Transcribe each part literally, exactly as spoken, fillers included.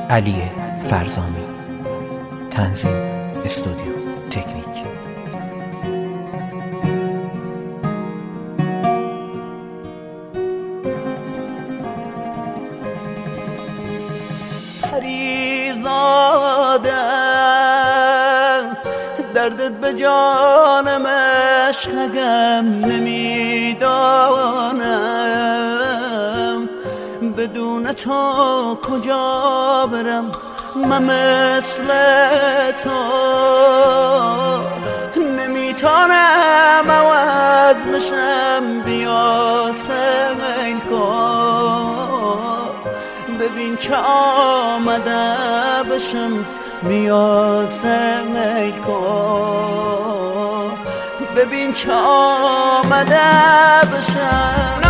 علی فرزامی. تنظیم استودیو تکنیک. پریزاده دردت به جانم عشقم نمیدانم، بدون تو کجا برم من مثل تو، نمیتونم عوض بشم بیا سیل کن، ببین چه آمده بشم بیا سیل کن، ببین چه آمده بشم.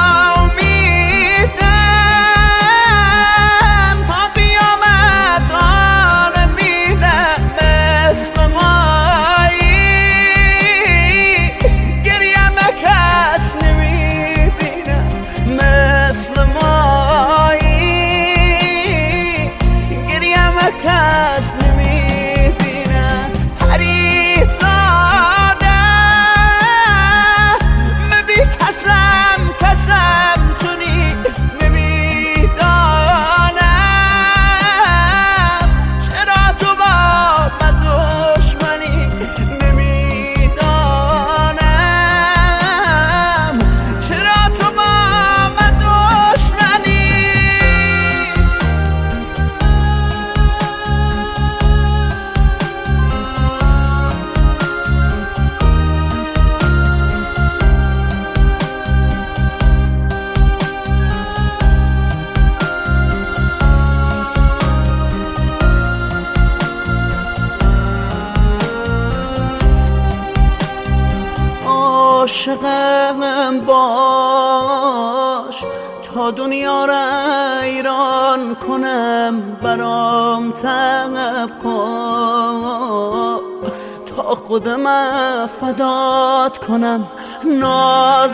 عاشقم باش تا دنیا را ایران کنم، برام طلب کن تا خودم فدات کنم، ناز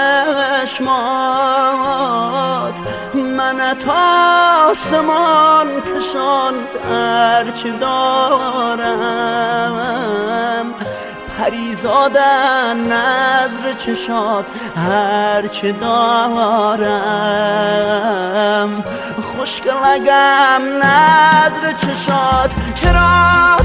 چشمات من تا آسمان کشان هرچی دارم، پریزاده نظر چشات هرچی دارم، خوشگلگم نظر چشات چرا